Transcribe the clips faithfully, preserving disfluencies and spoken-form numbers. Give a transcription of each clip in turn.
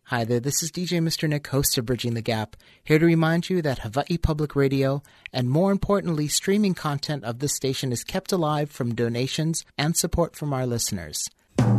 Hi there, this is D J Mister Nick, host of Bridging the Gap, here to remind you that Hawaii Public Radio, and more importantly, streaming content of this station is kept alive from donations and support from our listeners.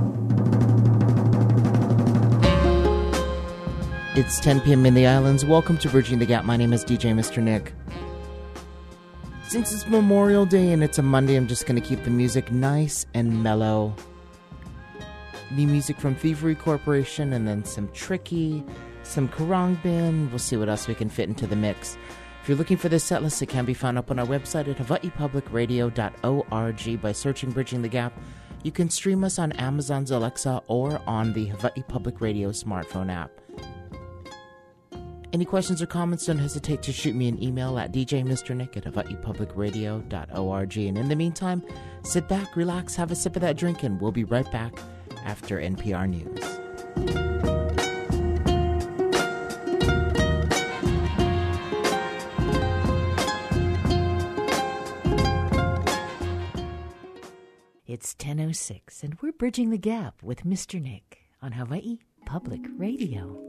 It's ten p.m. in the islands. Welcome to Bridging the Gap. My name is D J Mister Nick. Since it's Memorial Day and it's a Monday, I'm just going to keep the music nice and mellow. New music from Thievery Corporation, and then some Tricky, some Karangbin. We'll see what else we can fit into the mix. If you're looking for this set list, it can be found up on our website at hawaii public radio dot org by searching Bridging the Gap. You can stream us on Amazon's Alexa or on the Hawaii Public Radio smartphone app. Any questions or comments, don't hesitate to shoot me an email at d j mister nick at hawaii public radio dot org. And in the meantime, sit back, relax, have a sip of that drink, and we'll be right back after N P R News. It's ten oh six, and we're Bridging the Gap with Mister Nick on Hawaii Public Radio.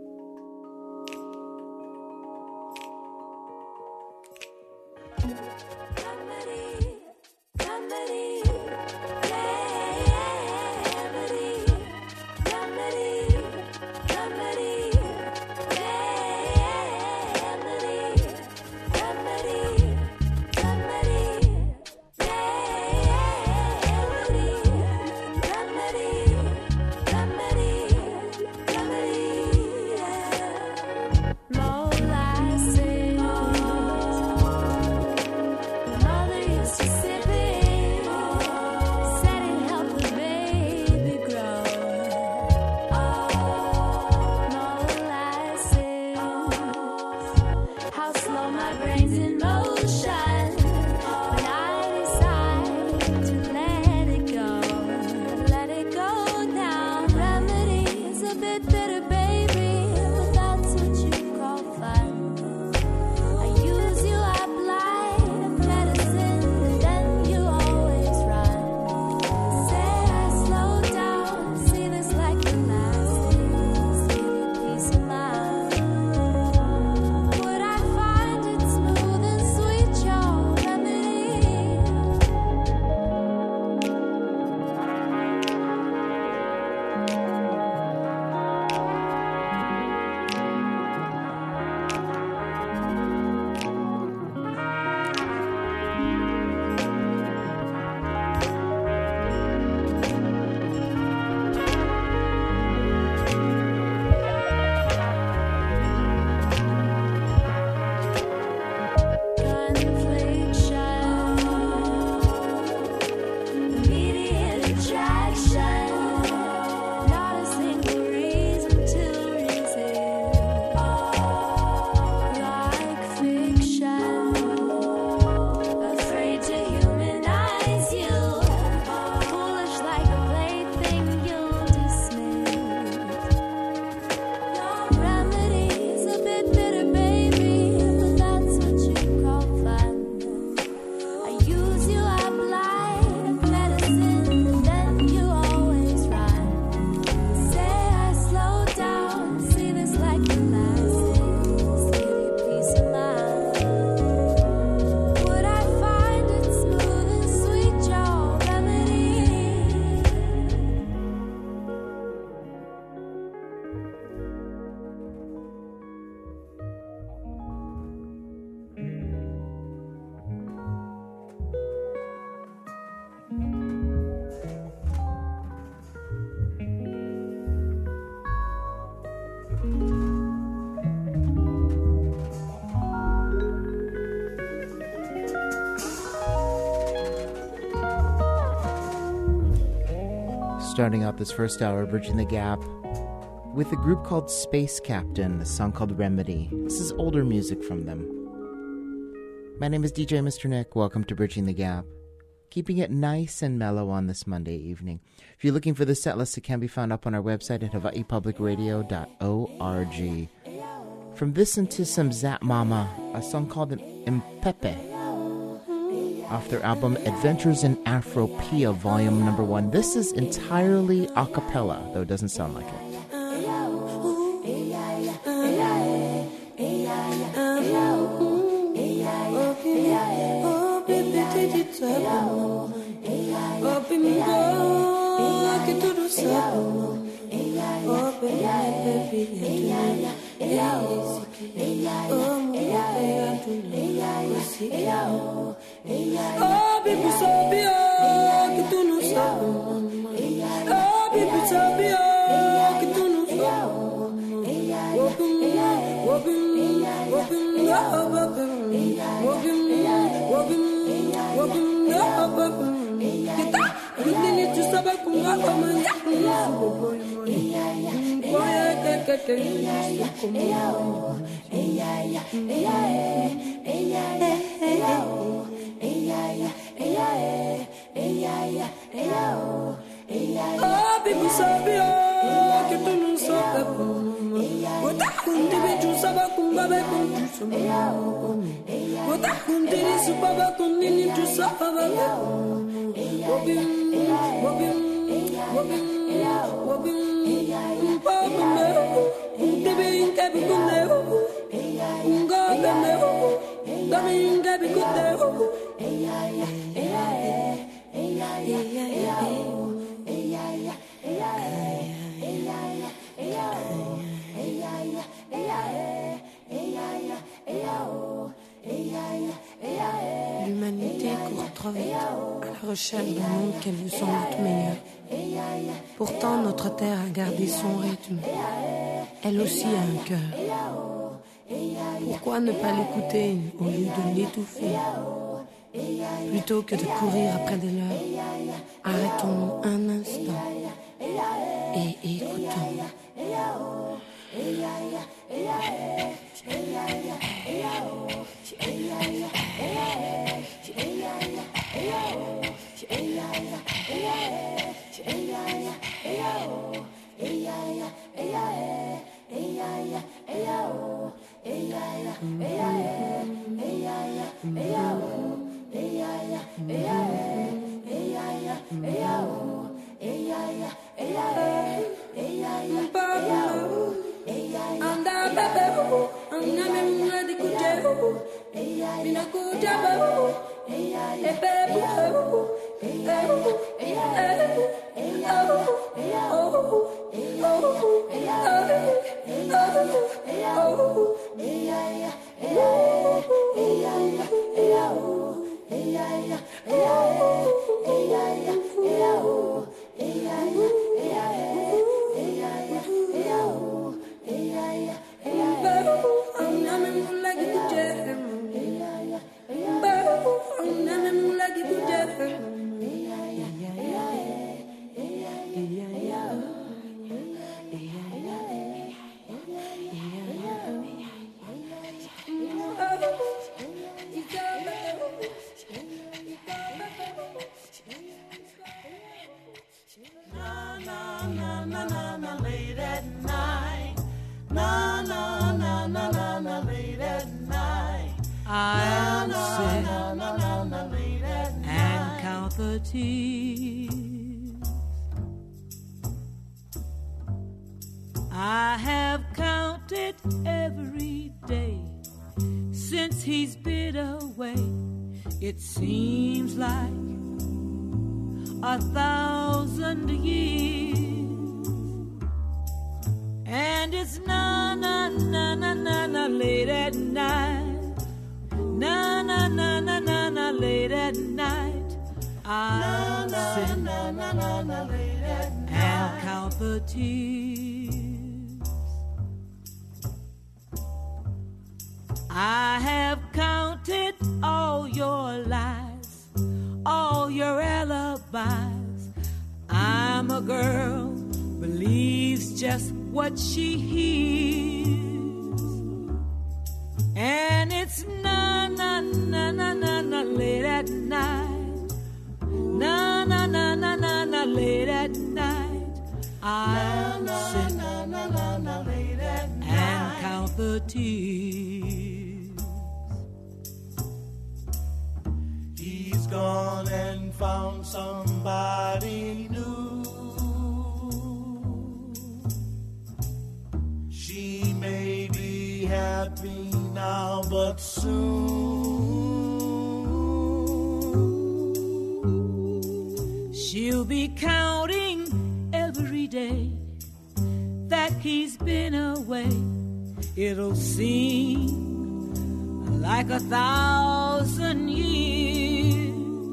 Starting out this first hour, Bridging the Gap, with a group called Space Captain, a song called Remedy. This is older music from them. My name is D J Mister Nick. Welcome to Bridging the Gap. Keeping it nice and mellow on this Monday evening. If you're looking for the set list, it can be found up on our website at hawaii public radio dot org. From this into some Zap Mama, a song called Impepe, off their album Adventures in Afropia, Volume Number One. This is entirely a cappella, though it doesn't sound like it. Oh, baby, so be oh, que tu não sabes. Oh, baby, so be oh, que tu não sabes. Wobin, wobin, wobin, oh, wobin, wobin, wobin, oh, wobin. Kita, kita ni tu sabes como como ya como boy boy. Boy, que que que, como oh, baby, sabe oh, que tu não sabe como. O tá com тебе tu sabe como babe com tu sabe. O tá com тебе su baba com nini tu sabe. Wobin, wobin, wobin, wobin. Papa me, тебе инка би кунео. Unga gameo, gami inka bi kuteo. L'humanité court trop vite à la recherche d'un monde qu'elle veut sans doute meilleur. Pourtant, notre terre a gardé son rythme. Elle aussi a un cœur. Pourquoi ne pas l'écouter au lieu de l'étouffer? Plutôt que de courir après des leurs, arrêtons un instant et écoutons. I have counted every day since he's been away. It seems like a thousand years, and it's na na na na na na late at night, na na na na na na late at night. I sit na, na, na, na, late at night and count the tears. I have counted all your lies, all your alibis. I'm a girl, believes just what she hears, and it's na na na na na na late at night. Na na na na na na late at night. I sit na, na, na, na, late at night and count the tears. He's gone and found somebody new. She may be happy now, but soon she'll be counting every day that he's been away, it'll seem like a thousand years.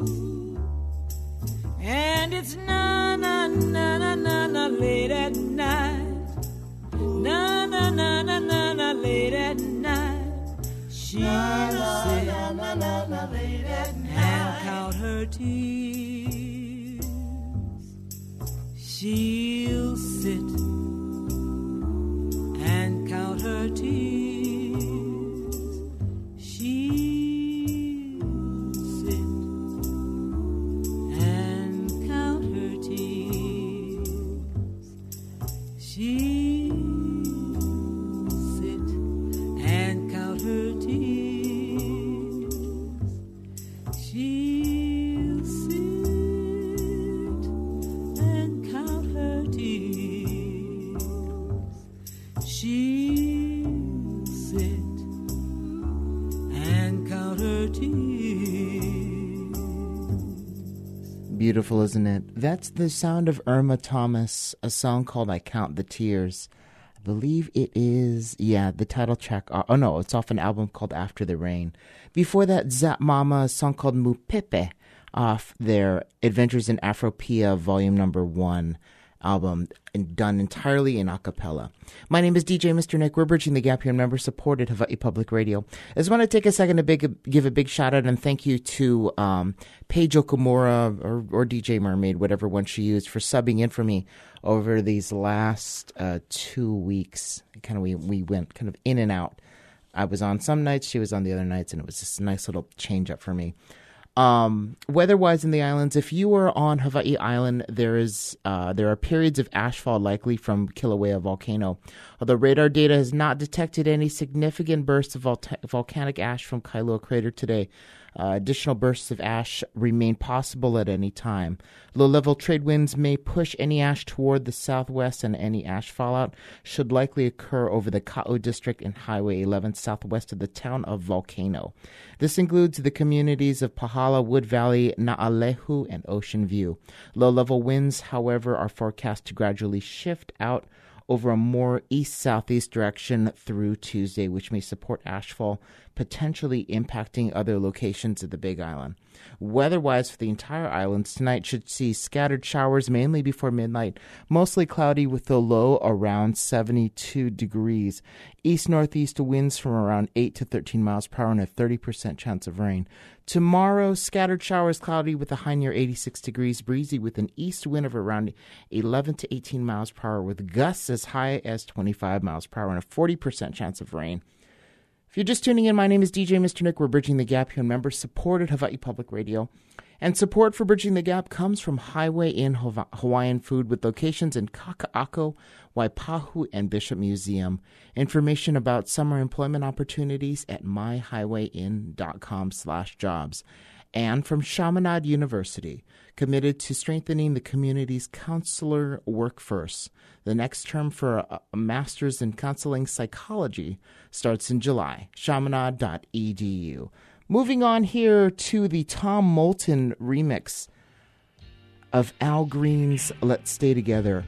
And it's na na na na na na late at night, na na na na na na late at night. She'll sit and count her tears. She'll sit and count her tears. Beautiful, isn't it? That's the sound of Irma Thomas, a song called I Count the Tears. I believe it is, yeah, the title track. Oh, no, it's off an album called After the Rain. Before that, Zap Mama, a song called Mupepe, off their Adventures in Afropia, volume number one album, and done entirely in a cappella. My name is D J Mister Nick. We're bridging the gap here in member-supported Hawaii Public Radio. I just want to take a second to big, give a big shout-out and thank you to um, Paige Okamura or, or D J Mermaid, whatever one she used, for subbing in for me over these last uh, two weeks. Kind of we, we went kind of in and out. I was on some nights, she was on the other nights, and it was just a nice little change-up for me. Um, weather-wise in the islands, if you are on Hawaii Island, there is uh, there are periods of ashfall likely from Kilauea volcano. Although radar data has not detected any significant bursts of vol- volcanic ash from Kailua crater today, uh, additional bursts of ash remain possible at any time. Low-level trade winds may push any ash toward the southwest, and any ash fallout should likely occur over the Ka'u district and Highway eleven southwest of the town of Volcano. This includes the communities of Pahala, Wood Valley, Na'alehu, and Ocean View. Low-level winds, however, are forecast to gradually shift out over a more east-southeast direction through Tuesday, which may support ashfall, potentially impacting other locations of the Big Island. Weather-wise for the entire islands, tonight should see scattered showers mainly before midnight, mostly cloudy with the low around seventy-two degrees. East-northeast winds from around eight to thirteen miles per hour and a thirty percent chance of rain. Tomorrow, scattered showers, cloudy with a high near eighty-six degrees, breezy with an east wind of around eleven to eighteen miles per hour, with gusts as high as twenty-five miles per hour and a forty percent chance of rain. If you're just tuning in, my name is D J Mister Nick. We're bridging the gap here, member-supported Hawaii Public Radio. And support for Bridging the Gap comes from Highway Inn Hawaiian Food, with locations in Kaka'ako, Waipahu, and Bishop Museum. Information about summer employment opportunities at myhighwayinn.com slash jobs. And from Chaminade University, committed to strengthening the community's counselor workforce. The next term for a, a master's in counseling psychology starts in July. chaminade dot e d u. Moving on here to the Tom Moulton remix of Al Green's Let's Stay Together.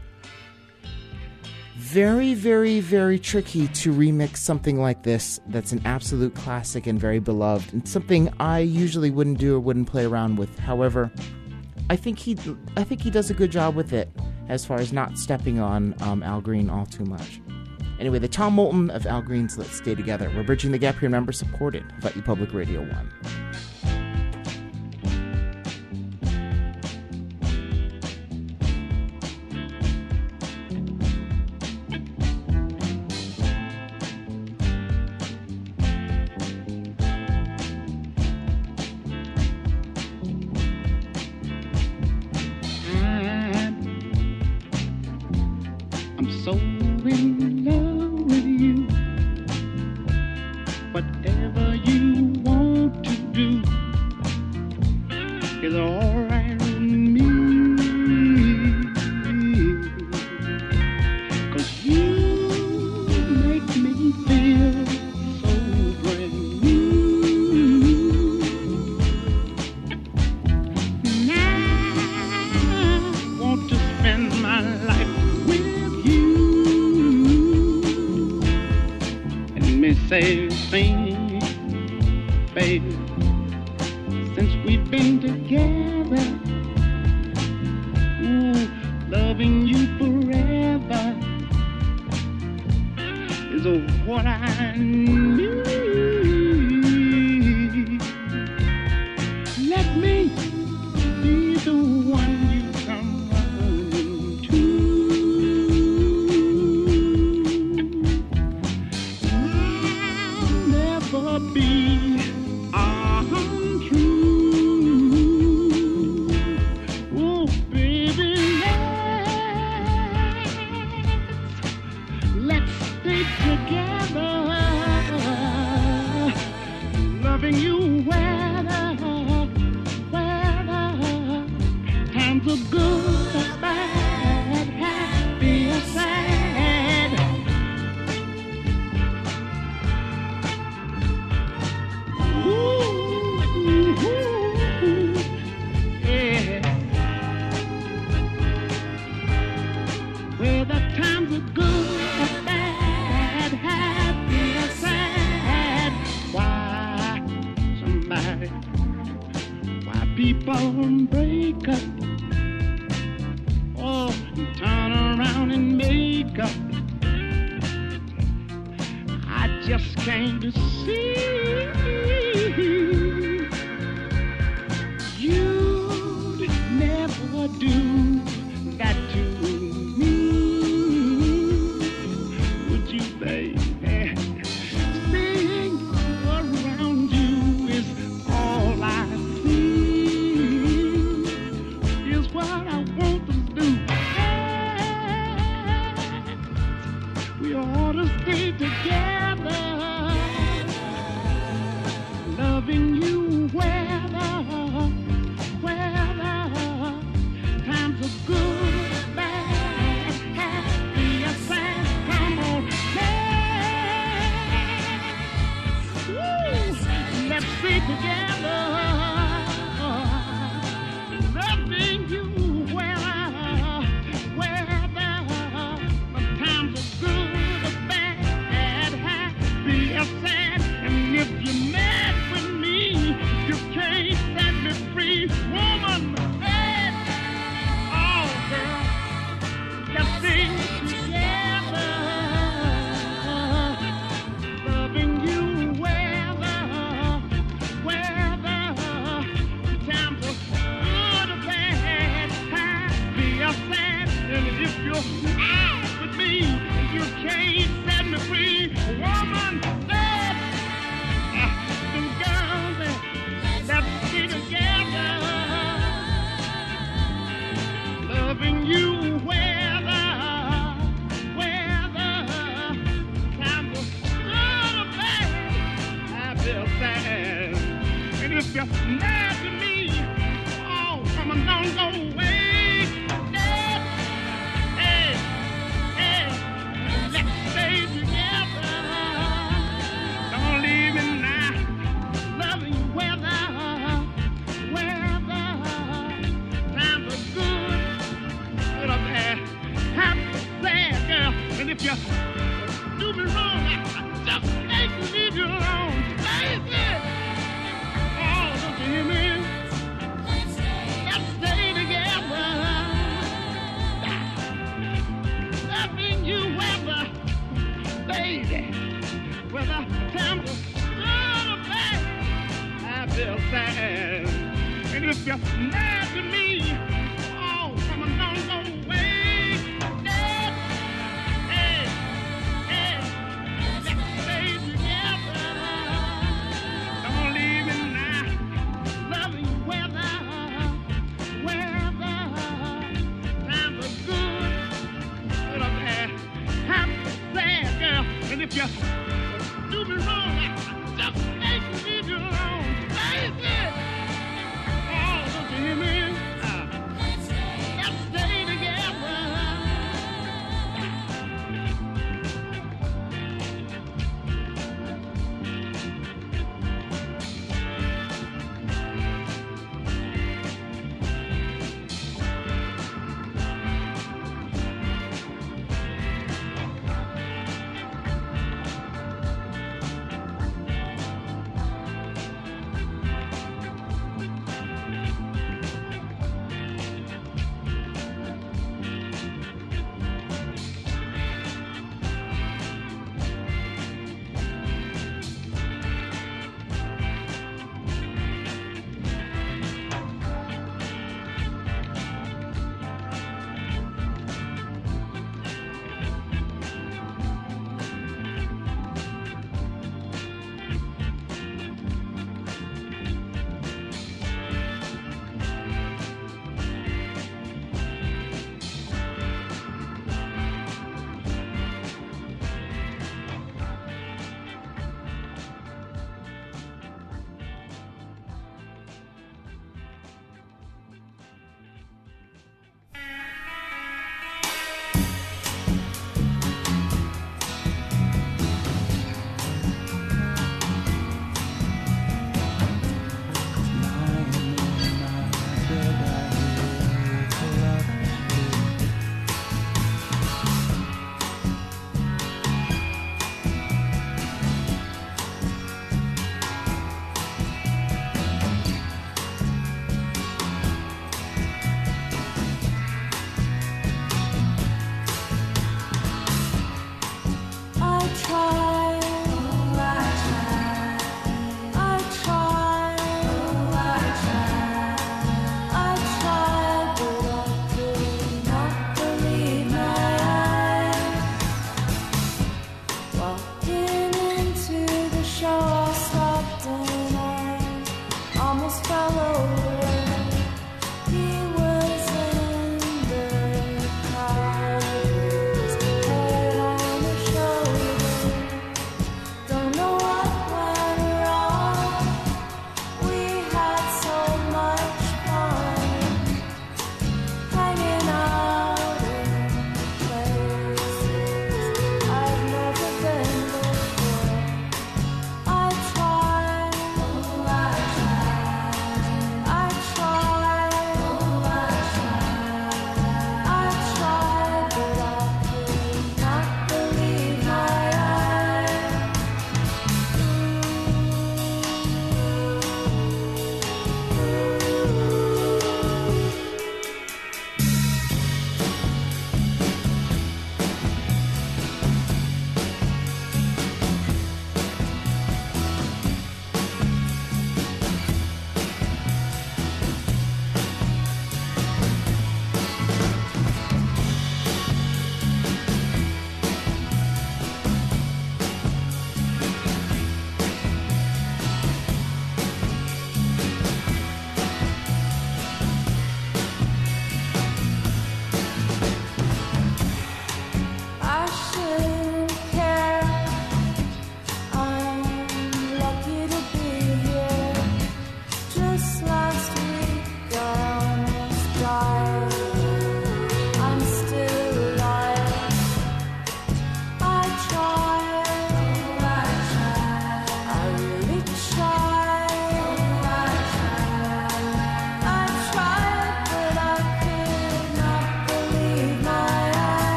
Very, very, very tricky to remix something like this that's an absolute classic and very beloved, and something I usually wouldn't do or wouldn't play around with. However, I think he I think he does a good job with it as far as not stepping on um, Al Green all too much. Anyway, the Tom Moulton of Al Green's Let's Stay Together. We're bridging the gap here, member supported, Hawaii Public Radio one. Whatever you want to do. me say, sing, baby, since we've been together, ooh, loving you forever is what I need. Let me be the one you come running to. I'll never be untrue. Oh, baby, let's, let's stay together, loving you weather, weather, times are good or bad, happy or sad. Ooh, yeah. Whether times are good or bad, happy or sad. Why somebody, why people break up, oh, and turn around and make up. I just came to see you'd never do that to me, would you, baby? Seeing around you is all I see, is what I want to do. We ought to stay together, loving you weather, weather, times are good, bad, happy or sad. Come on, let's, woo, let's stay together, loving you weather, weather, times are good or bad, happy or sad. And if you're mad with me, you can't set me free, woman. Hey, oh, girl, let's sing together, loving you weather, weather, times are good or bad, happy or sad. And if you're mad with me, you can't set me free, woman. Hey, them girls, let's be together, loving you weather, weather, times are good or bad, I feel sad. And if you're mad at me, oh, come on, don't go away. Yeah. Hey, hey, let's stay together, don't leave me now, loving you weather, weather, times are good, good or bad, happy or sad, girl. And if you do me wrong, I just hate to leave you alone, baby. Oh, don't you hear me? Let's stay together, loving you weather, baby, whether times are good or bad, I feel sad. And if you're mad to me, oh, come on, don't go away. Yeah. Hey, hey, let's stay together, don't leave me now, loving you weather, weather, times are good, good or bad, happy or sad, girl. And if you do me wrong, I just hate to leave you alone, baby. Oh, don't you hear me? Uh, let's stay together.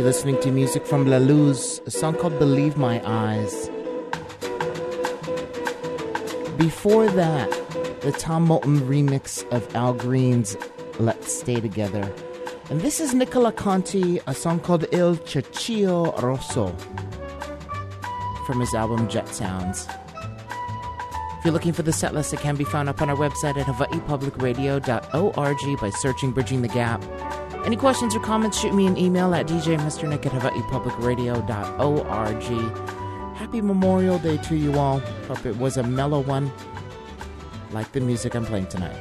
You're listening to music from La Luz, a song called Believe My Eyes. Before that, the Tom Moulton remix of Al Green's Let's Stay Together. And this is Nicola Conti, a song called Il Cecchio Rosso from his album Jet Sounds. If you're looking for the setlist, it can be found up on our website at hawaii public radio dot org by searching Bridging the Gap. Any questions or comments, shoot me an email at d j mister nick at hawaii public radio dot org. Happy Memorial Day to you all. Hope it was a mellow one, like the music I'm playing tonight.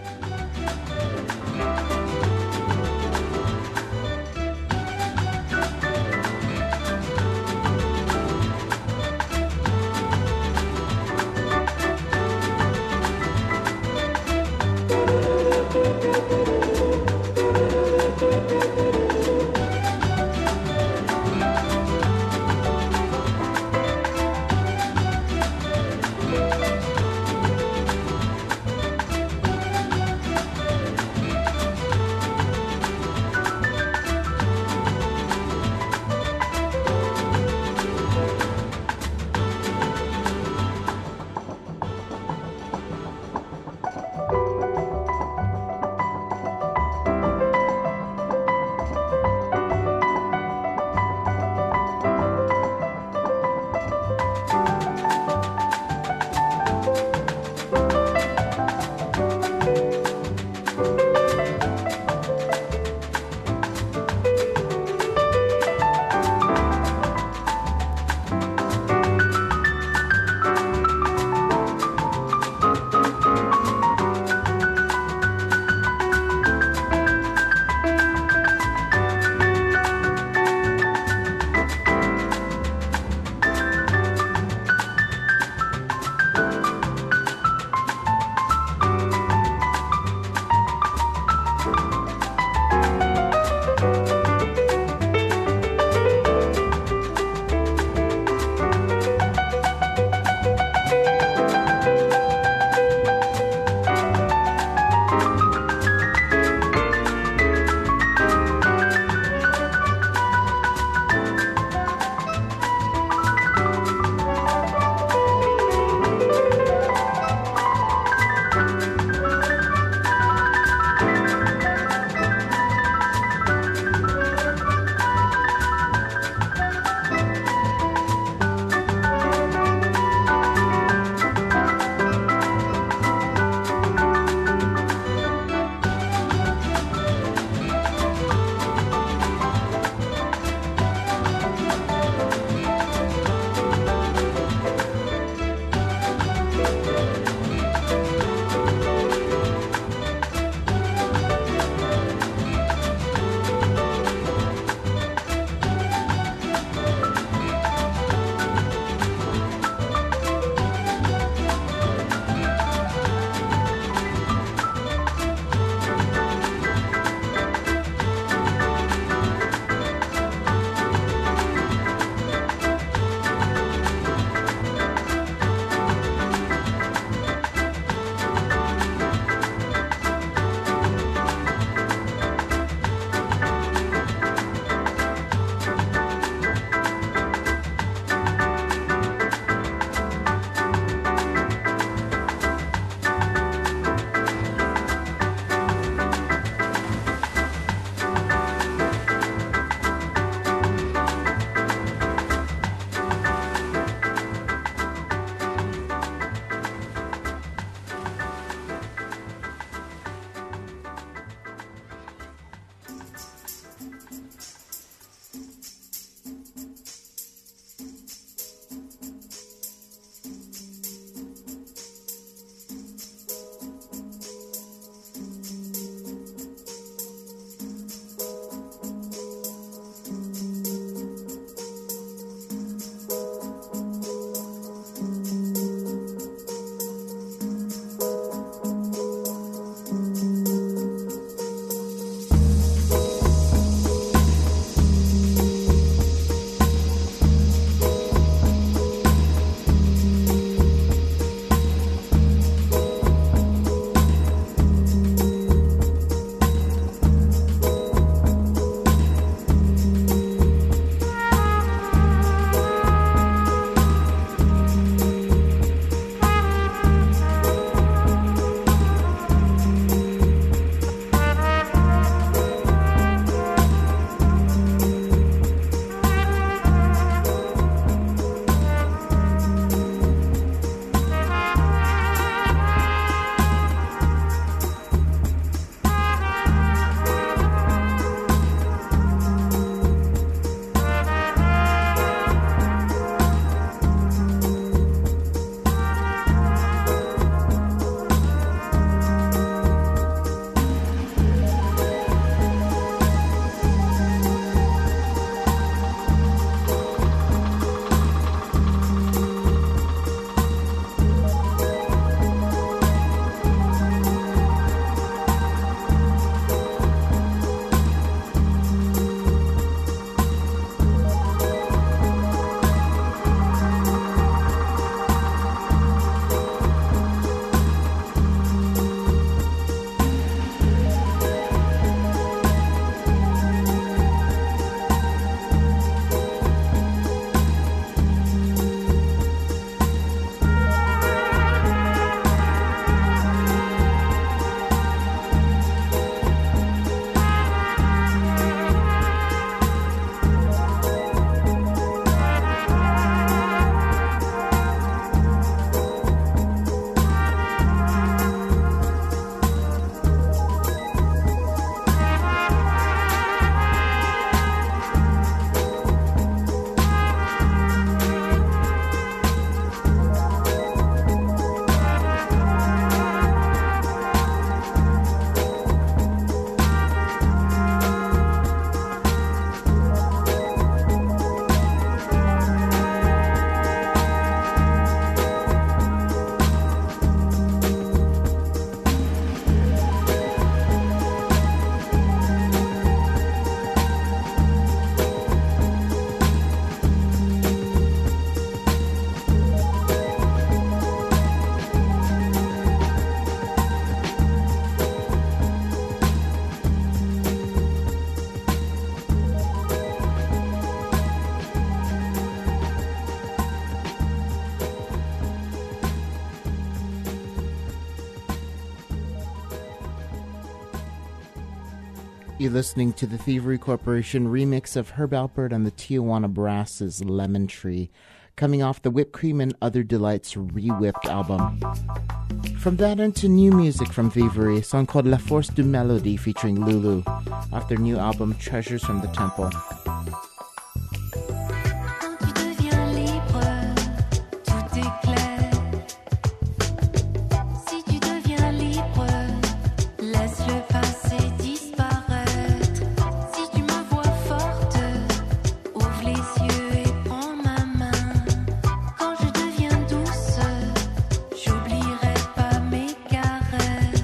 You're listening to the Thievery Corporation remix of Herb Alpert and the Tijuana Brass's Lemon Tree, coming off the Whipped Cream and Other Delights Re-Whipped album. From that into new music from Thievery, a song called La Force du Melody featuring Lulu, off their new album Treasures from the Temple.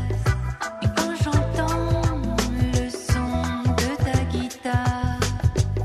J'entends le son de ta guitare.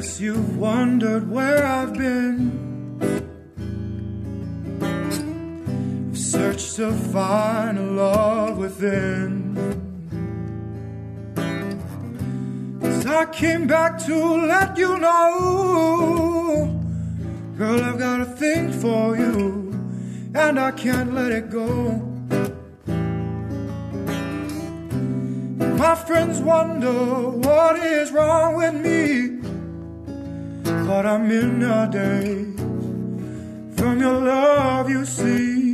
guess you've wondered where I've been. I've searched to find a love within. 'Cause I came back to let you know, girl, I've got a thing for you, and I can't let it go. My friends wonder what is wrong with me, but I'm in a daze from your love, you see.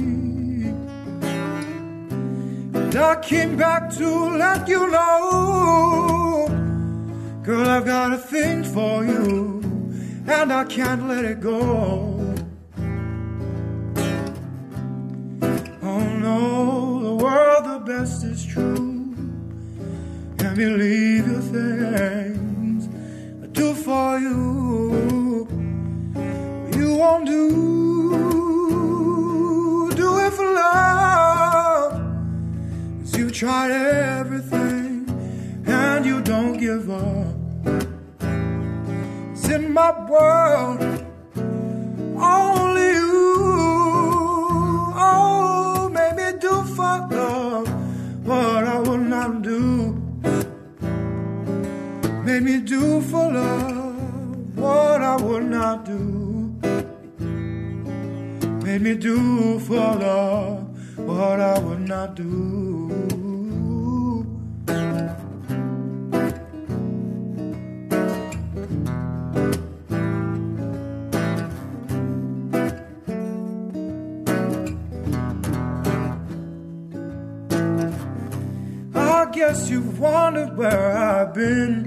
And I came back to let you know, girl, I've got a thing for you, and I can't let it go. Oh no, the world, the best is true. Can't believe the things I do for you. You won't do, do it for love. 'Cause you've tried everything and you don't give up. It's in my world, only you. Oh, maybe do for love what I would not do. Made me do for love what I would not do. Made me do for love what I would not do. I guess you've wondered where I've been.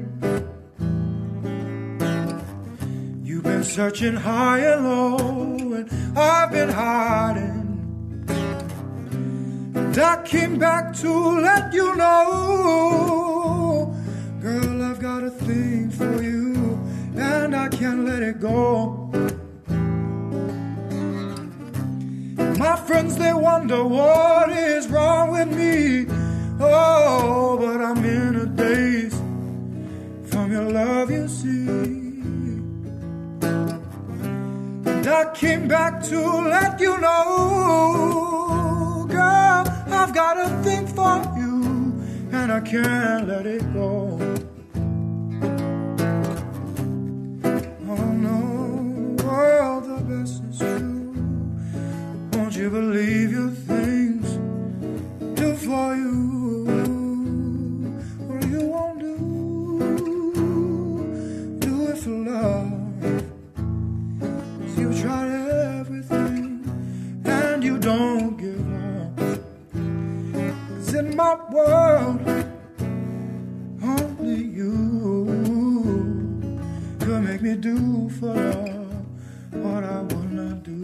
Searching high and low, and I've been hiding. And I came back to let you know, girl, I've got a thing for you, and I can't let it go. My friends, they wonder what is wrong with me. Oh, but I'm in a daze from your love, you see. I came back to let you know, girl, I've got a thing for you, and I can't let it go. Oh no, the world, the best is true. Won't you believe your things do for you? What you won't do, do it for love. You've tried everything and you don't give up. 'Cause in my world, only you could make me do for love what I would not do.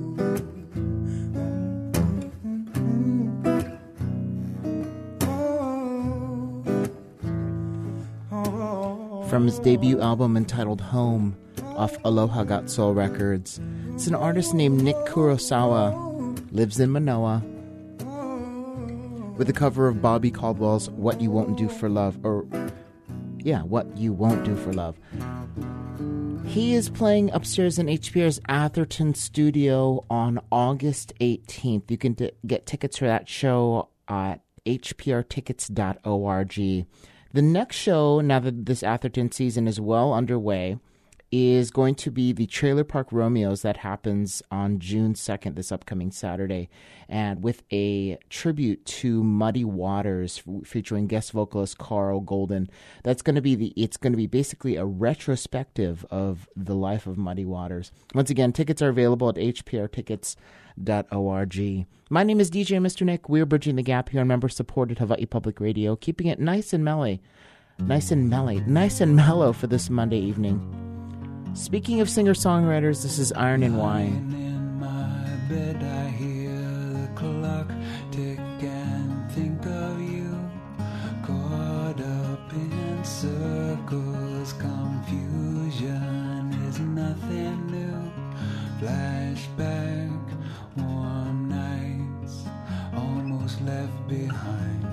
Oh, oh. From his debut album entitled Home, off Aloha Got Soul Records. It's an artist named Nick Kurosawa, lives in Manoa, with a cover of Bobby Caldwell's What You Won't Do for Love, or yeah, What You Won't Do for Love. He is playing upstairs in H P R's Atherton studio on August eighteenth. You can t- get tickets for that show at h p r tickets dot org. The next show, now that this Atherton season is well underway, is going to be the Trailer Park Romeos that happens on June second, this upcoming Saturday, and with a tribute to Muddy Waters featuring guest vocalist Carl Golden. That's going to be the, it's going to be basically a retrospective of the life of Muddy Waters. Once again, tickets are available at h p r tickets dot org. My name is D J Mister Nick. We're bridging the gap here on member-supported Hawaii Public Radio, keeping it nice and mellow, nice and mellow, nice and mellow for this Monday evening. Speaking of singer-songwriters, this is Iron and Wine. In my bed, I hear the clock tick and think of you, caught up in circles. Confusion is nothing new. Flashback, warm nights, almost left behind.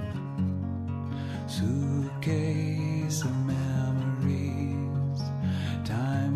Suitcase of memories, time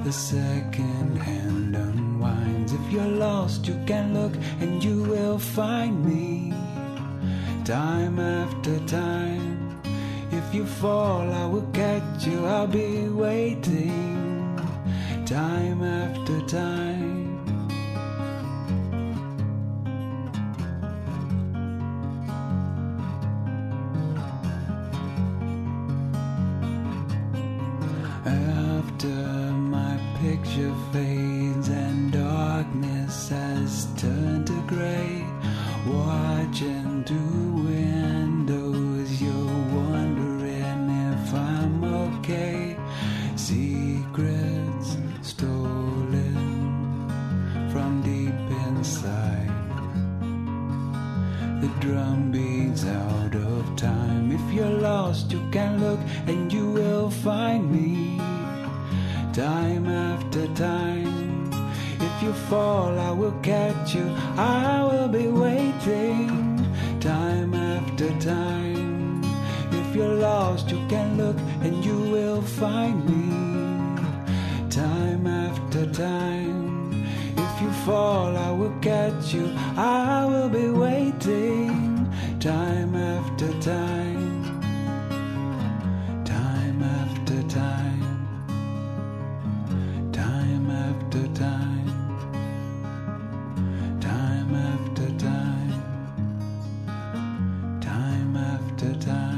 the second hand unwinds. If you're lost, you can look and you will find me. Time after time, if you fall, I will catch you, I'll be waiting. Time after time. After my picture fades and darkness has turned to gray, watching through windows, you're wondering if I'm okay. Secrets stolen from deep inside. The drum beats out of time. If you're lost, you can look and you will find me. Time after time. If you fall, I will catch you, I will be waiting. Time after time. If you're lost, you can look and you will find me. Time after time. If you fall, I will catch you, I will be waiting. Time after time. Time after time. Time after time. Time after time. Time after time.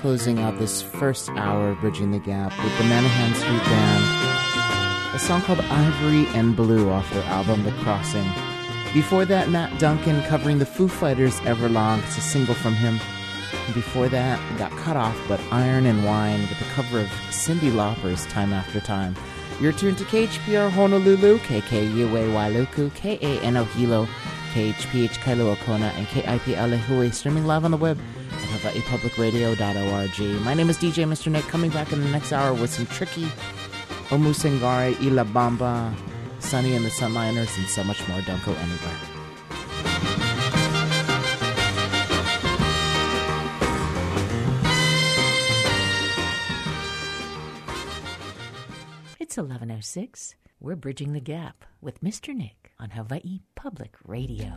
closing out this first hour of Bridging the Gap with the Manahan Street Band, a song called Ivory and Blue off their album The Crossing. Before that, Matt Duncan covering the Foo Fighters' Everlong. It's a single from him. And before that, we got Cut Off, but Iron and Wine with a cover of Cyndi Lauper's Time After Time. You're tuned to K H P R Honolulu, K K U A Wailuku, K A N O Hilo, K H P H Kailua Kona, and K I P L Hui, streaming live on the web at hawaii public radio dot org. My name is D J Mister Nick, coming back in the next hour with some tricky Omu Singare, Ila Bamba, Sunny and the Sunliners, and so much more. Don't go anywhere. It's eleven oh six. We're Bridging the Gap with Mister Nick on Hawaii Public Radio.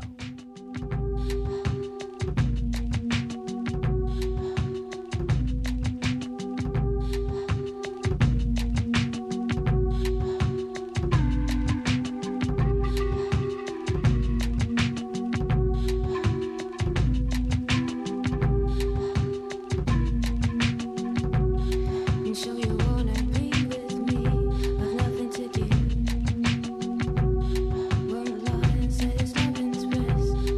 Said it's not been expressed.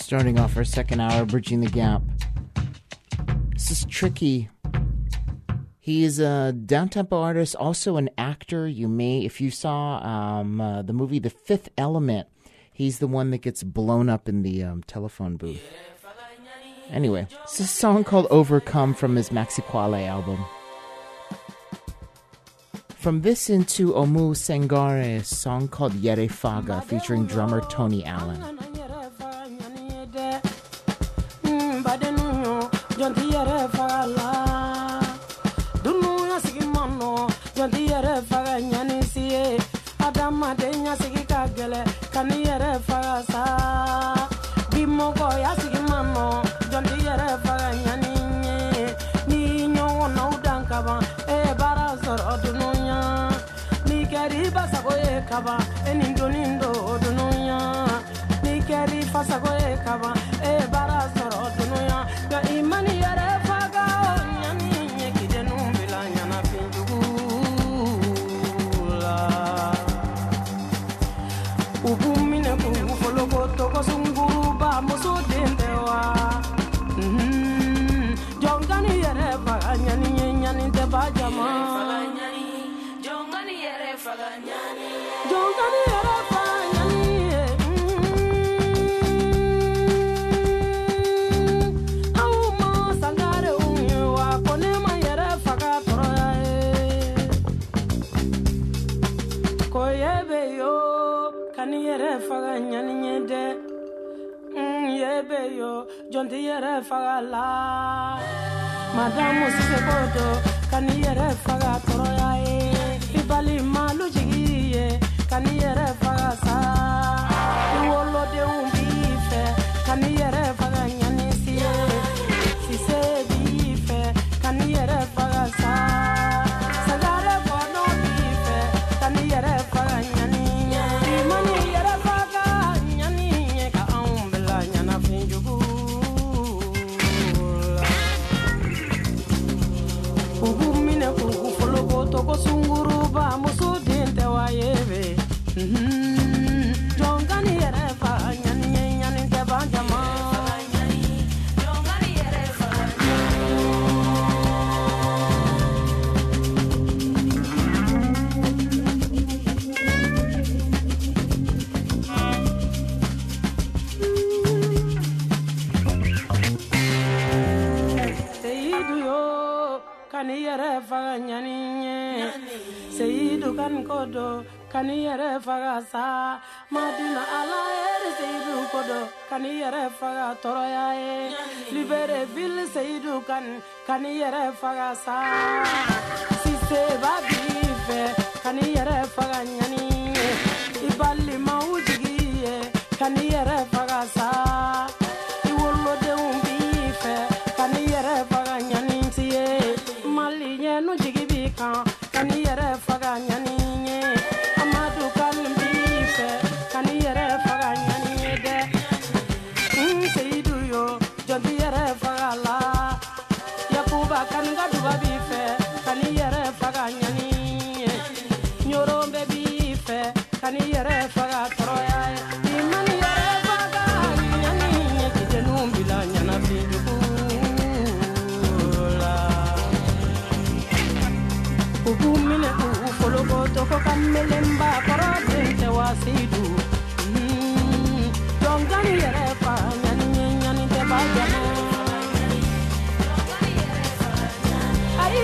Starting off our second hour, Bridging the Gap. This is Tricky. He is a down-tempo artist, also an actor. You may, if you saw um, uh, the movie The Fifth Element, he's the one that gets blown up in the um, telephone booth. Anyway, it's a song called Overcome from his Maxi Quale album. From this into Omu Sengare, a song called Yere Faga featuring drummer Tony Allen. Kaba enindonindo odunuya nikeri fasago e kaba e barazoro odunuya ga imani yare faga nyani nyekide numbila nyana pinjugula ubumine ku foloko toko sunguru ba moso dendewa mhm jongani yare faga nyani nyani te bajama jongani yare faga nyani Jongani yere fanyani, auma sangare unye wa kone ma yere faga toroya koyebe yo kani yere faga nyani nyede, yebe yo jonti yere faga la, madamu sise kodo kani yere faga toroya ibali malu jigiye. Kani yere faga sa, iwolo de umbife. Kani yere faga nyani siye, sise bife. Kani yere faga sa, sagare bono bife. Kani yere faga nyani, imani yere faga nyani ka umbela nyana finjugu. Ugu mine ugu folo boto ko sunguru ba musu dinte wa yebe. Mm-hmm. Jongani yere fa nyani nyani te banjama Jongani yere fa Seidu yo kani yere fa nyani Seidu kan kodo Kani yere faga sa Madina ala ere seidu kodo Kani yere faga toroya e Libere ville seidu kan Kani yere faga sa Sise babife Kani yere faga nyani Ibali maujigi e Kani yere faga sa Iwolo de umbife Kani yere faga nyani tiye Mali nyenu jigi bika Kani yere faga nyani Kani yere faga toroya imani yere faga nyani nyekide numbila nyana finjugula ubumine ufologo toko kamelemba koro dente wasidu jongani yere faga nyani nyani te bajama ai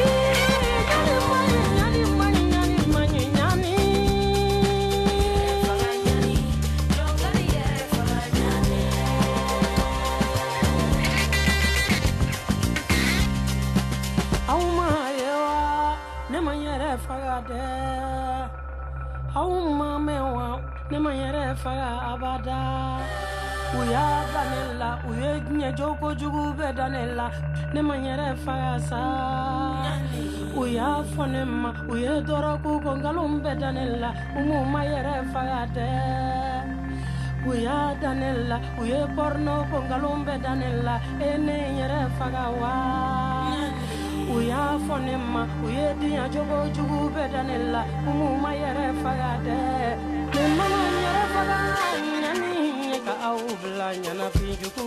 faga abada uya danella uye nye joko jugu be danella ne manyere faga sa uya fonema uye doro ku gongalum be danella umu mayere faga de uya danella uye porno gongalum be danella ene yere faga wa uya fonema uye dia joko jugu be danella umu mayere faga de Mama yere faga nyani ka au bla nyana finjuku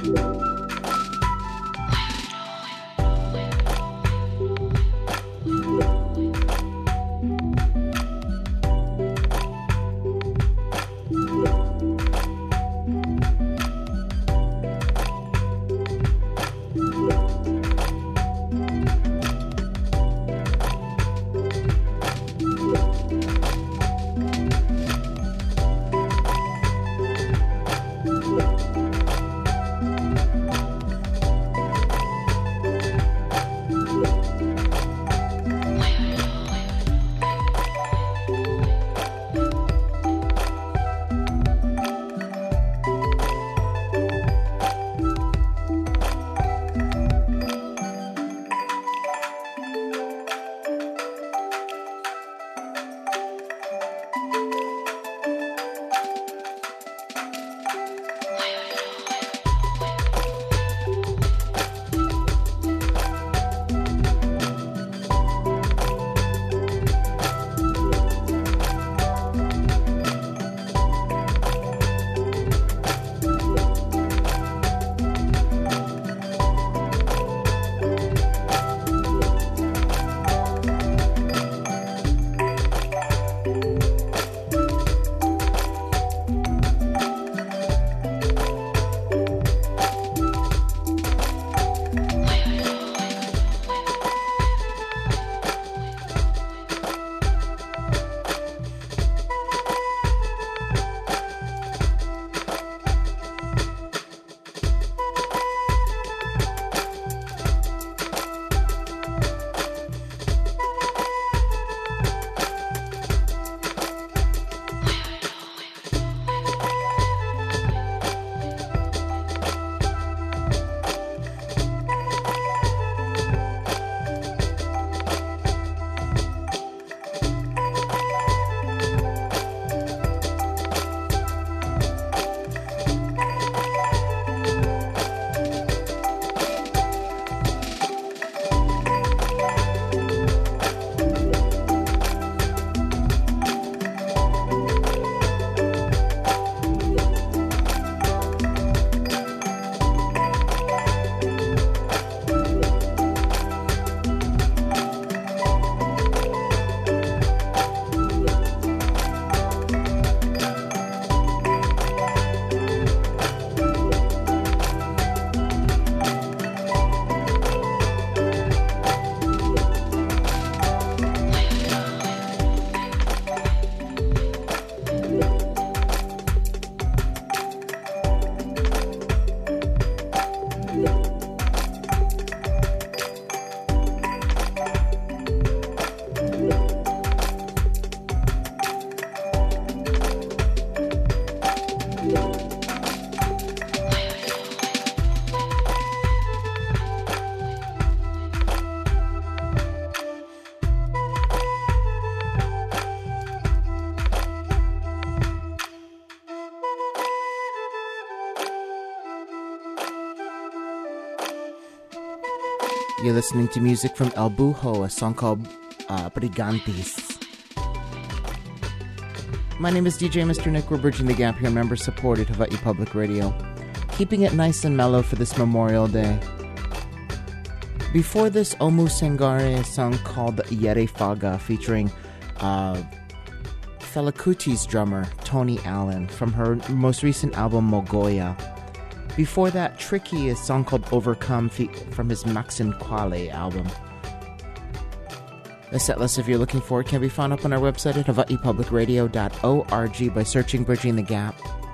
You're listening to music from El Buho, a song called uh, Brigantes. My name is D J Mister Nick. We're bridging the gap here, member-supported Hawaii Public Radio. Keeping it nice and mellow for this Memorial Day. Before this, Omu Sangare, a song called Yere Faga, featuring uh, Fela Kuti's drummer, Tony Allen, from her most recent album, Mogoya. Before that, Tricky, a song called Overcome fe- from his Maxin Kwale album. The setlist, if you're looking for it, can be found up on our website at hawaii public radio dot org by searching Bridging the Gap.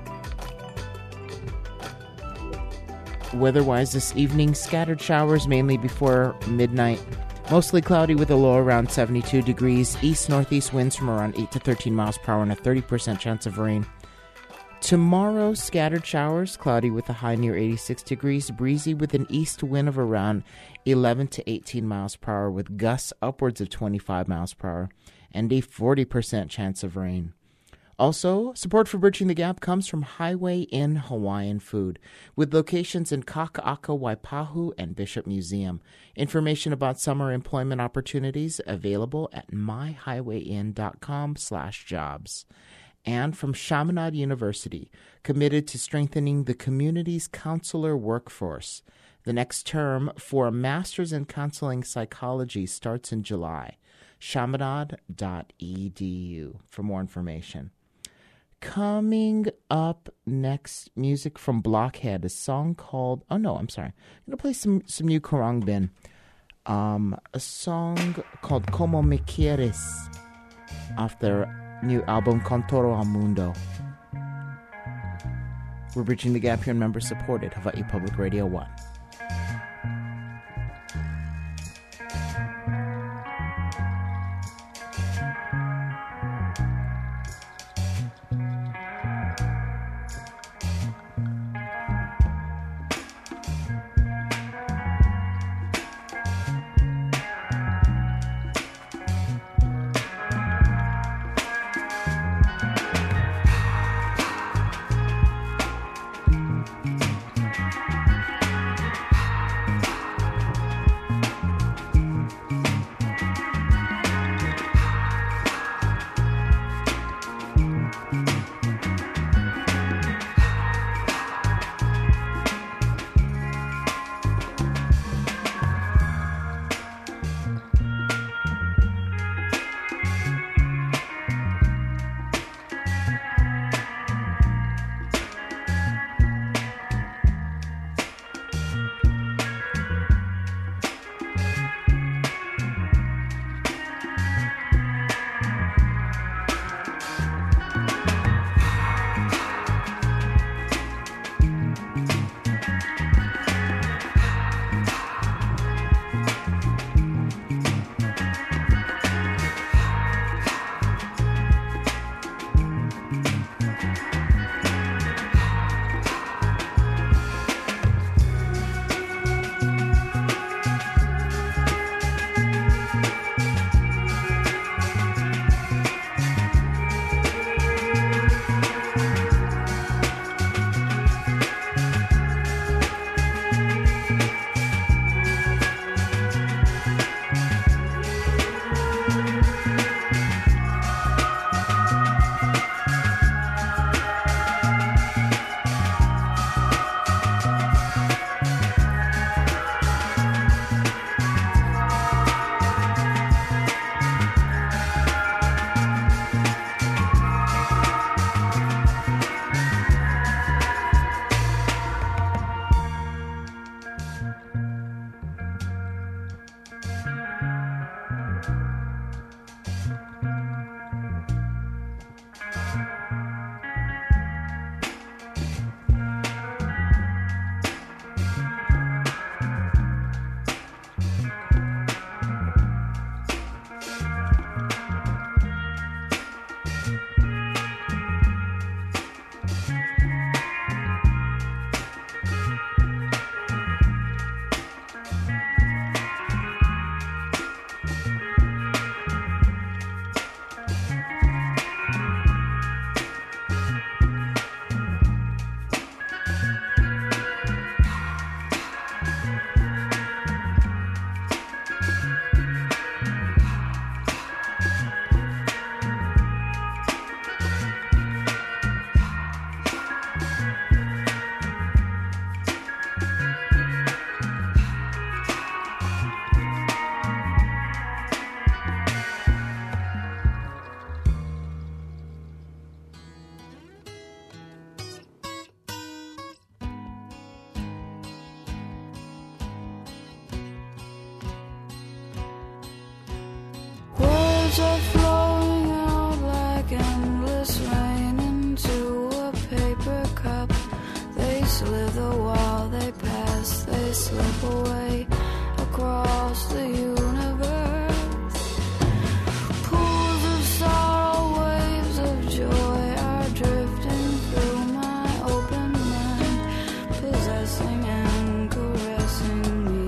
Weather-wise this evening, scattered showers mainly before midnight. Mostly cloudy with a low around seventy-two degrees. East-northeast winds from around eight to thirteen miles per hour and a thirty percent chance of rain. Tomorrow, scattered showers, cloudy with a high near eighty-six degrees, breezy with an east wind of around eleven to eighteen miles per hour with gusts upwards of twenty-five miles per hour and a forty percent chance of rain. Also, support for Bridging the Gap comes from Highway Inn Hawaiian Food, with locations in Kaka'aka, Waipahu, and Bishop Museum. Information about summer employment opportunities available at my highway inn dot com slash jobs. and from Chaminade University, committed to strengthening the community's counselor workforce. The next term for a master's in counseling psychology starts in July. chaminade dot e d u for more information. Coming up next, music from Blockhead, a song called, oh no, I'm sorry. I'm going to play some, some new Khruangbin. Um, a song called Como Me Quieres off their new album Con Todo Al Mundo. We're bridging the gap here and member supported Hawaii Public Radio one. Are flowing out like endless rain into a paper cup. They slither while they pass, they slip away across the universe. Pools of sorrow, waves of joy are drifting through my open mind, possessing and caressing me.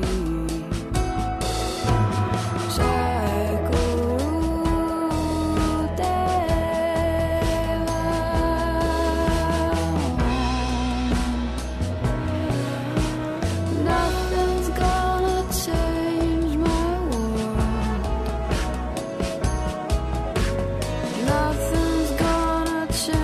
Nothing's gonna change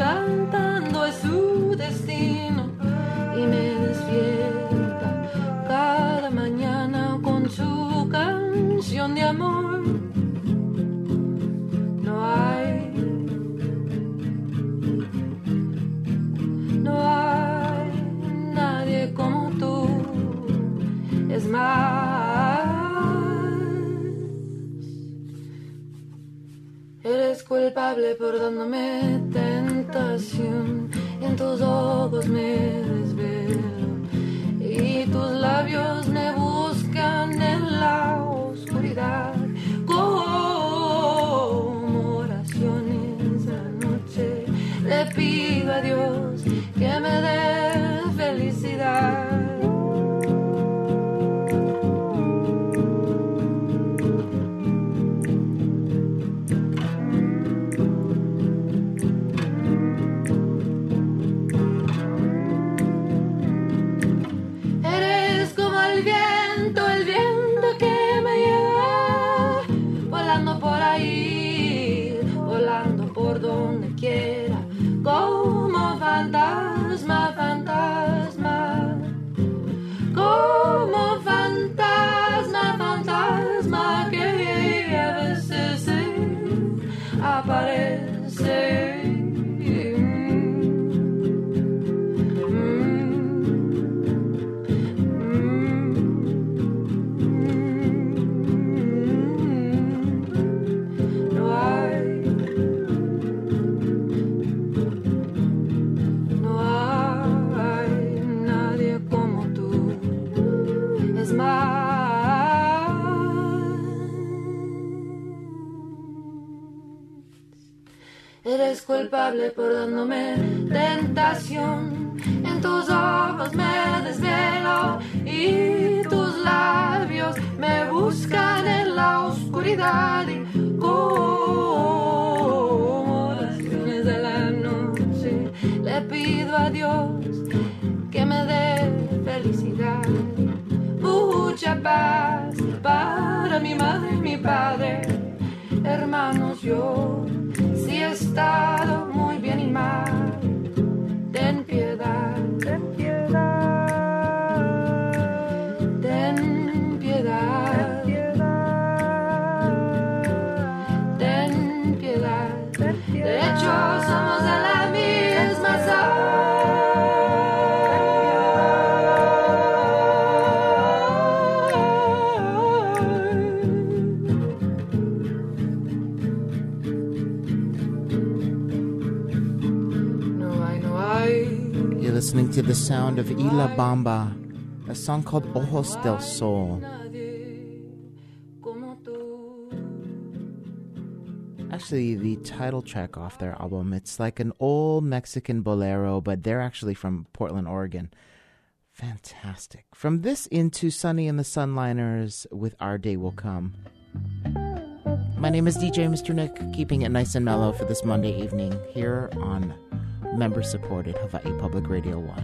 cantando es su destino y me despierta cada mañana con su canción de amor. No hay, no hay nadie como tú, es más, eres culpable por dándome tentación, en tus ojos me desvelo y tus labios me buscan en la oscuridad como oraciones anoche. Le pido a Dios que me dé felicidad. Por donde quiera, como fantasma, fantasma, como fantasma, fantasma que a veces se aparece. Eres culpable por dándome tentación, en tus ojos me desvelo y tus labios me buscan en la oscuridad y como las fines de la noche le pido a Dios que me dé felicidad, mucha paz para mi madre y mi padre, hermanos. Yo si he estado muy bien y mal, ten piedad, ten piedad, ten piedad, ten piedad, de hecho somos de la misma sangre. Listening to the sound of Ila Bamba, a song called Ojos del Sol. Actually, the title track off their album, it's like an old Mexican bolero, but they're actually from Portland, Oregon. Fantastic. From this into Sunny and the Sunliners with Our Day Will Come. My name is D J Mister Nick, keeping it nice and mellow for this Monday evening here on member-supported Hawaii Public Radio one.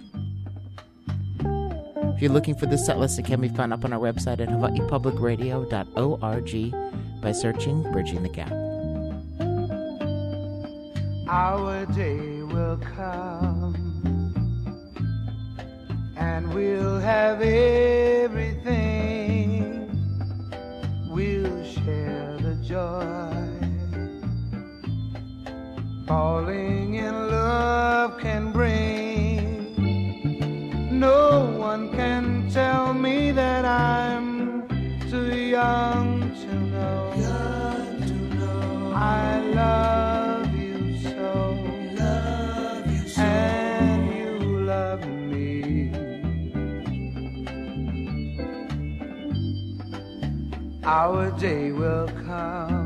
If you're looking for the set list, it can be found up on our website at hawaii public radio dot org by searching Bridging the Gap. Our day will come and we'll have everything. We'll share the joy. Falling in love can bring. No one can tell me that I'm too young to know. Young to know. I love you so. Love you so. And you love me. Our day will come.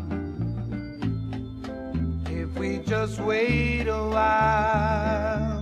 We just wait a while,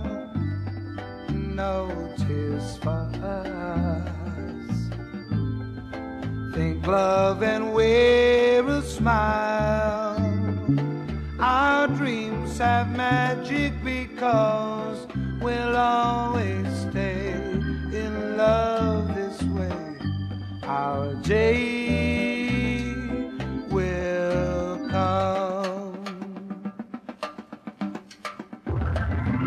notice for us. Think love and wear a smile. Our dreams have magic because we'll always stay in love this way. Our day will come.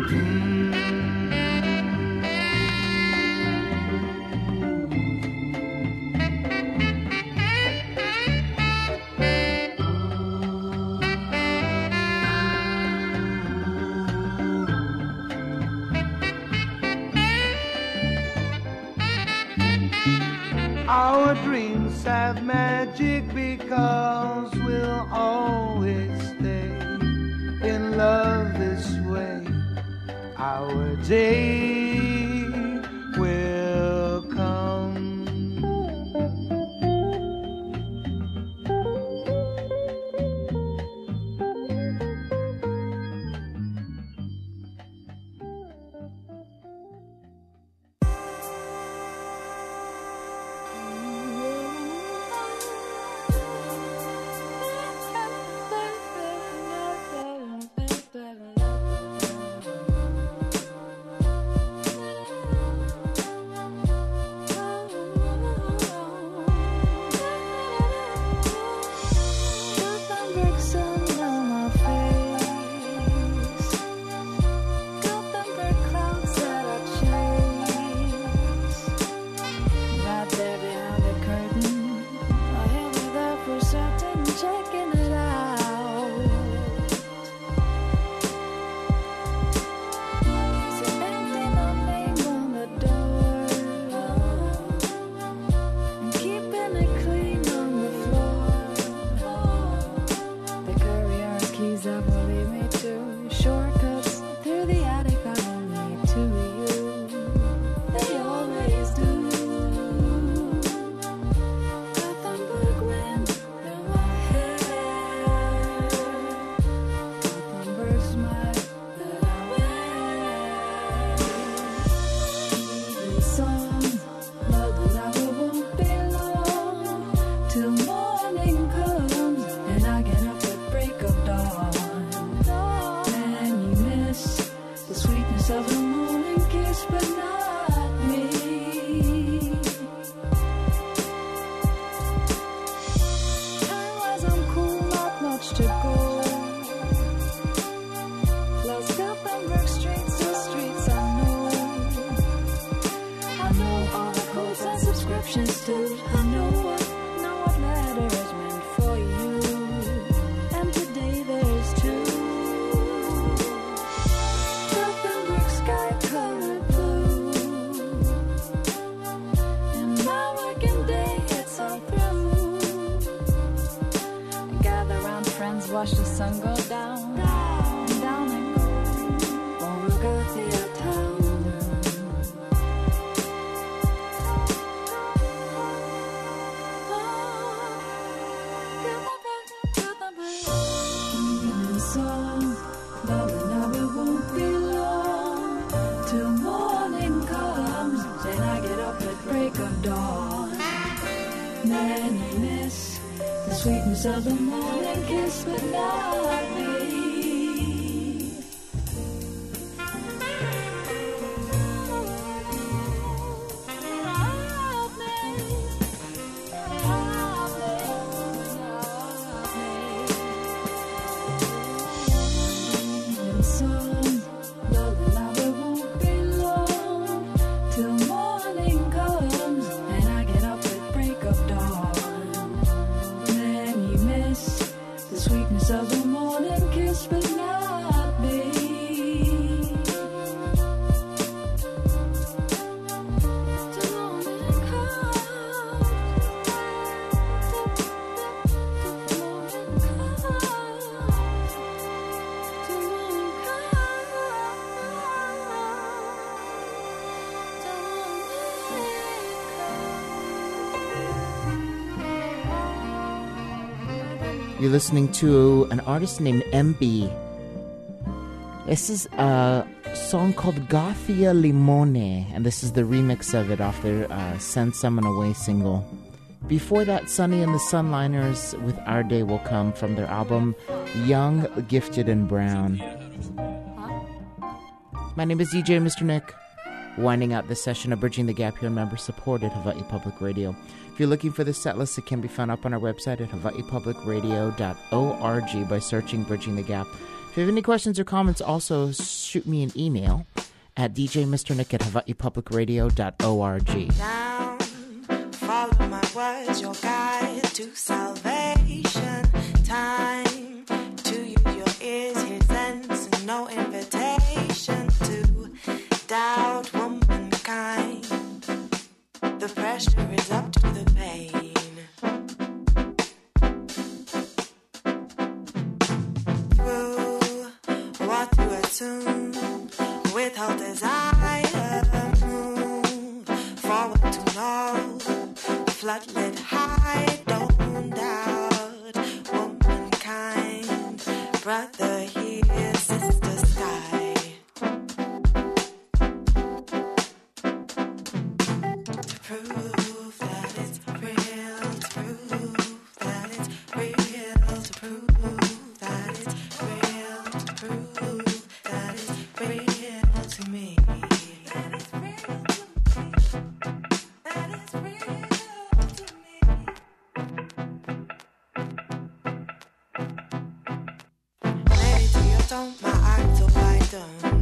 Our dreams have magic because we'll always stay in love this way. Our day will come. Watch the sun go down, down, down and go over Gothia town. Evening song, darling, now it won't be long till morning comes. Then I get up at break of dawn. Man, you miss the sweetness of the morning kiss, but not me. Evening song, darling, now it won't be long till morning comes, and I get up at break of dawn. The sweetness of the morning kiss, but not me. The morning comes, the morning comes, the morning You're listening to an artist named M B. This is a song called Gothia Limone, and this is the remix of it off their uh, Send Someone Away single. Before that, Sunny and the Sunliners with Our Day Will Come from their album Young, Gifted, and Brown. My name is D J Mister Nick, winding out this session of Bridging the Gap here, member-supported Hawaii Public Radio. If you're looking for the set list, it can be found up on our website at hawaii public radio dot org by searching Bridging the Gap. If you have any questions or comments, also shoot me an email at d j mister nick at hawaii public radio dot org. Down, follow my words, your guide to salvation. Time to use your ears, hear sense, and no invitation to doubt womankind. The pressure is up to the pain. Through what to assume, without desire, move forward to know, floodlit high, don't doubt womankind, brother here, sister sky. To prove that it's real, to prove that it's real, to prove that it's real, to prove that it's real to me. That it's real to me. That it's real to me. Maybe to your tone, my eyes are widen.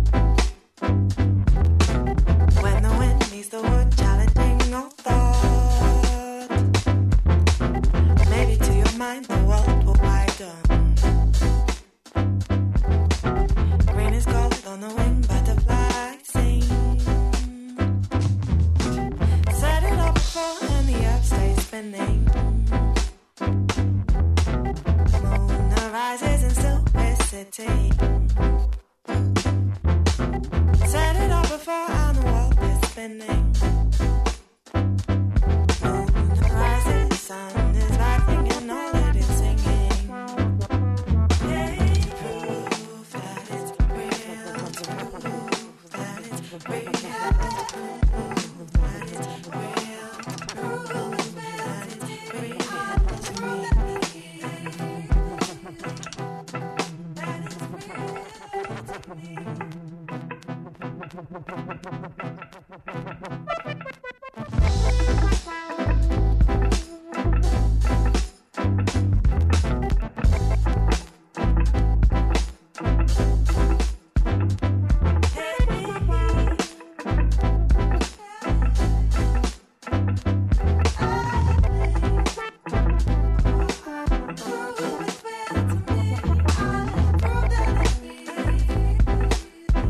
When the wind meets the wood, challenging all thought. Maybe to your mind, the world will widen. Green is gold on the wing, butterfly sing. Set it up before and the earth stays spinning. Moon arises and still we're sitting. Set it up before and the world is spinning. Moon arises, sun is rising and all it is singing. Hey, prove that it's real, prove that it's real, prove that it's real, prove that it's real to me. That it's real to me. Prove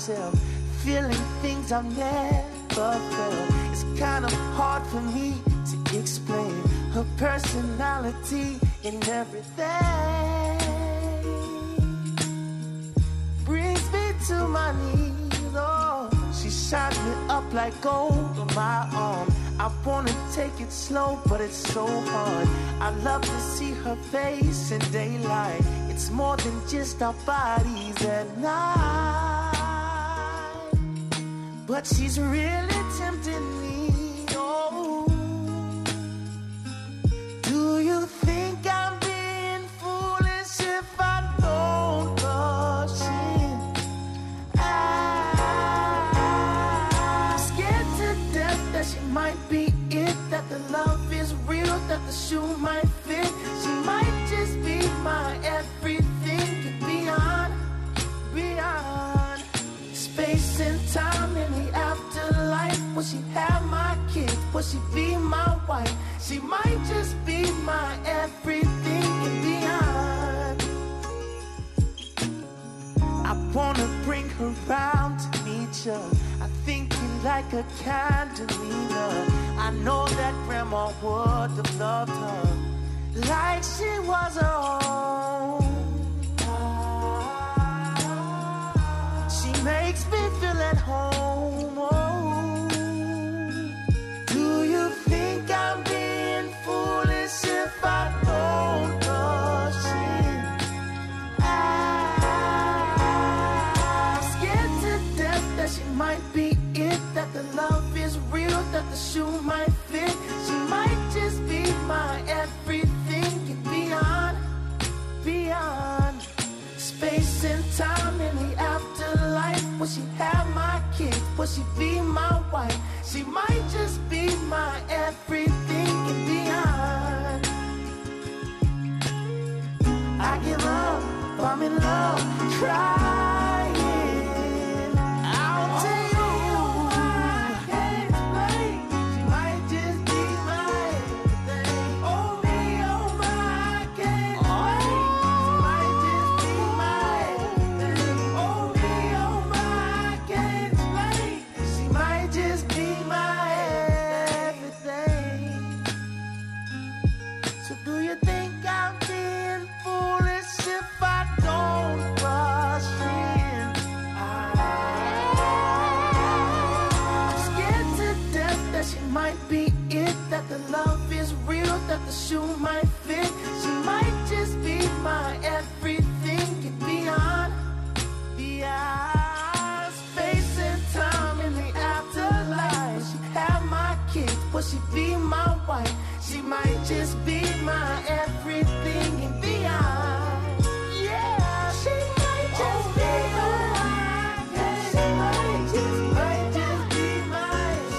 myself, feeling things I've never felt. It's kind of hard for me to explain her personality and everything. Brings me to my knees, oh. She shines me up like gold on my arm. I wanna take it slow, but it's so hard. I love to see her face in daylight. It's more than just our bodies at night. But she's really tempting me, oh. Do you think I'm being foolish if I don't rush in? I'm scared to death that she might be it, that the love is real, that the shoe might fit. She might just be my everything and beyond, beyond space and time in the afterlife. Will she have my kids? Will she be my wife? She might just be my everything and beyond. I wanna bring her round to meet you. I think you like a candelina. I know that grandma would have loved her like she was her own. She makes me feel at home, oh. Do you think I'm being foolish if I don't rush in? I'm scared to death that she might be it, that the love is real, that the shoe might fit. She might just be my everything and beyond, beyond space and time in the afterlife. Will she have my kids? Will she be my wife? She might just be my everything and beyond. I give up, I'm in love, trying. I'll tell you. That the love is real, that the shoe might fit. She might just be my everything and beyond, beyond space and time in the afterlife. Will she have my kids? Will she be my wife? She might just be my everything and beyond. Yeah, she might just be my. She might just, might just be my.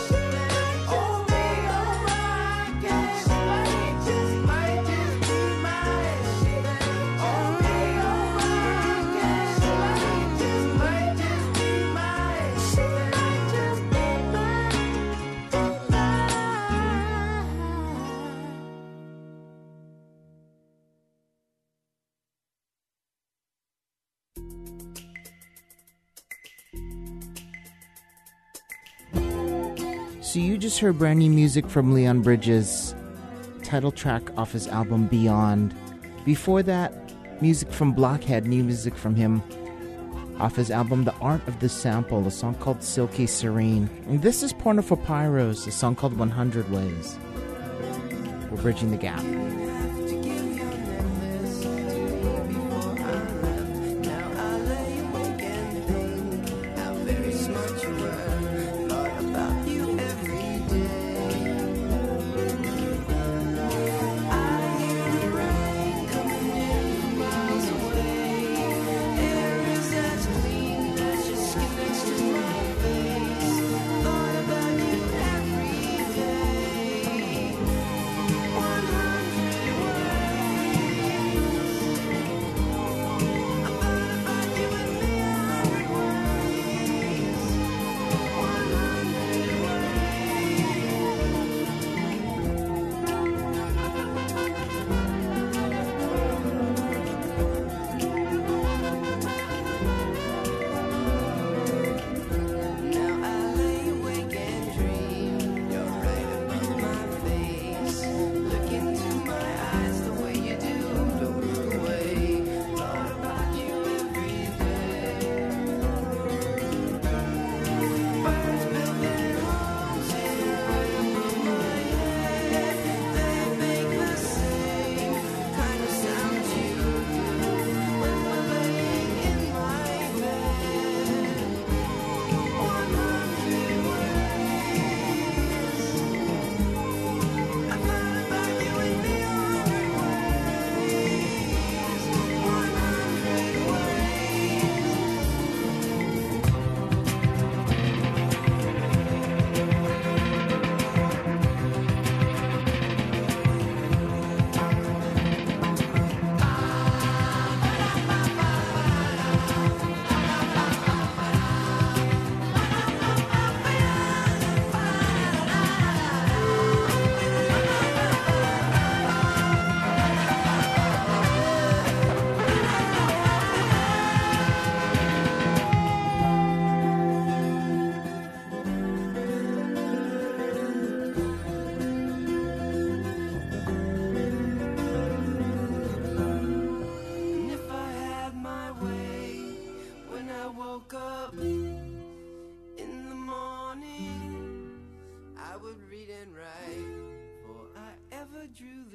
So you just heard brand new music from Leon Bridges, title track off his album Beyond. Before that, music from Blockhead, new music from him off his album The Art of the Sample, a song called Silky Serene. And this is Porno for Pyros, a song called one hundred Ways. We're bridging the gap. One hundred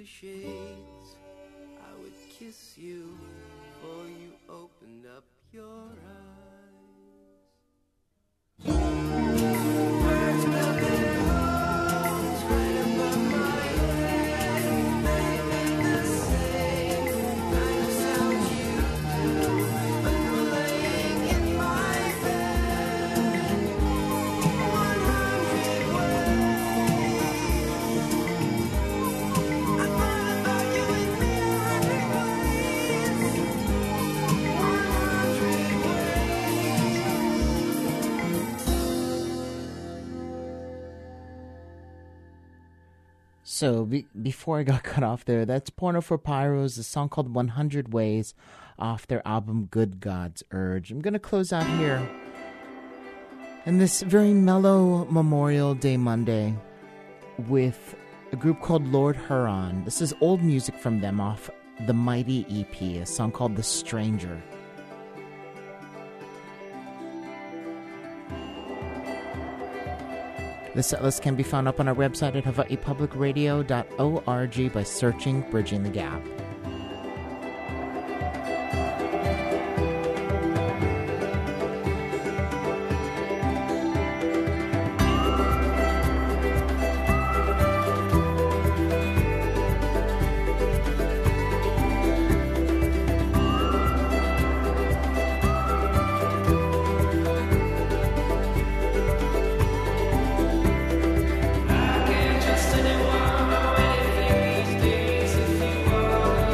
the shades, I would kiss you before you opened up your eyes. Birds build their homes right above my head, making the same kind of sounds you do when we're laying in my bed. One hundred ways I thought about you in a hundred ways. One hundred So, be- before I got cut off there, that's Porno for Pyros, a song called one hundred ways off their album Good God's Urge. I'm going to close out here in this very mellow Memorial Day Monday with a group called Lord Huron. This is old music from them off the Mighty E P, a song called The Stranger. This set list can be found up on our website at hawaii public radio dot org by searching Bridging the Gap. Just anyone or anything these days if you wanna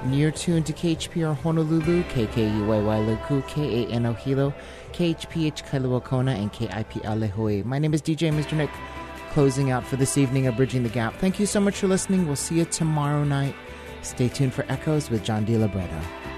And you're tuned to K H P R Honolulu, K K U Y Y Luku, K A N O Hilo, K H P H Kailua Kona, and K I P L Hawaii. My name is D J Mister Nick, closing out for this evening of Bridging the Gap. Thank you so much for listening. We'll see you tomorrow night. Stay tuned for Echoes with John D. Libretto.